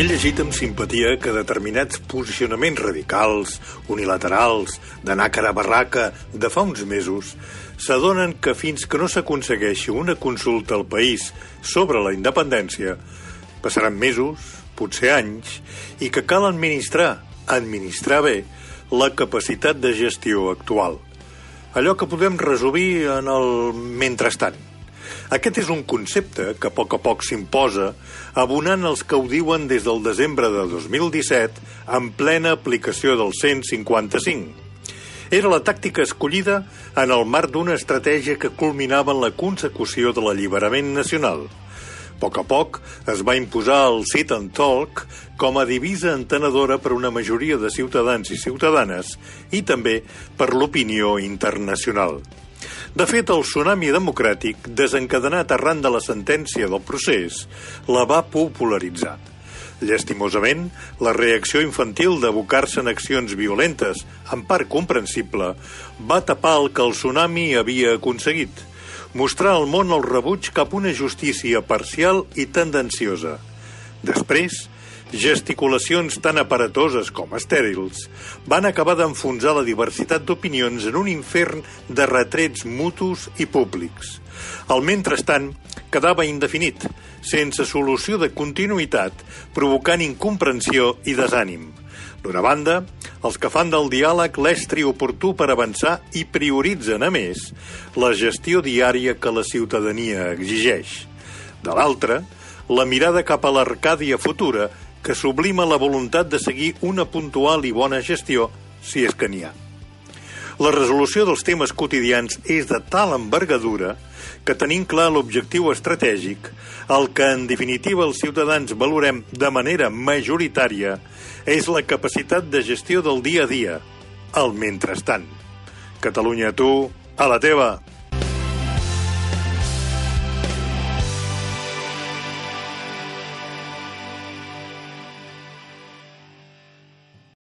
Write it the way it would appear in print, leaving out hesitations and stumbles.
He llegit amb simpatia que determinats posicionaments radicals, unilaterals, d'anar cara a barraca de fa uns mesos, s'adonen que fins que no s'aconsegueixi una consulta al país sobre la independència, passaran mesos, potser anys, i que cal administrar bé, la capacitat de gestió actual. Allò que podem resumir en el mentrestant. Aquest és un concepte que a poc s'imposa, abonant els que ho diuen des del desembre de 2017 en plena aplicació del 155. Era la tàctica escollida en el marc d'una estratègia que culminava en la consecució de l'alliberament nacional. A poc es va imposar el sit and talk com a divisa entenedora per una majoria de ciutadans i ciutadanes i també per l'opinió internacional. De fet, el tsunami democràtic, desencadenat arran de la sentència del procés, la va popularitzar. Llastimosament, la reacció infantil d'abocar-se en accions violentes, en part comprensible, va tapar el que el tsunami havia aconseguit, mostrar al món el rebuig cap a una justícia parcial i tendenciosa. Després, gesticulacions tan aparatoses com estèrils van acabar d'enfonsar la diversitat d'opinions en un infern de retrets mutus i públics. El mentrestant quedava indefinit, sense solució de continuïtat, provocant incomprensió i desànim. D'una banda, els que fan del diàleg l'estri oportú per avançar i prioritzen, a més, la gestió diària que la ciutadania exigeix. De l'altra, la mirada cap a l'Arcàdia futura que sublima la voluntat de seguir una puntual i bona gestió, si és que n'hi ha. La resolució dels temes quotidians és de tal envergadura que tenint clar l'objectiu estratègic, el que en definitiva els ciutadans valorem de manera majoritària és la capacitat de gestió del dia a dia, el mentrestant. Catalunya, tu, a la teva!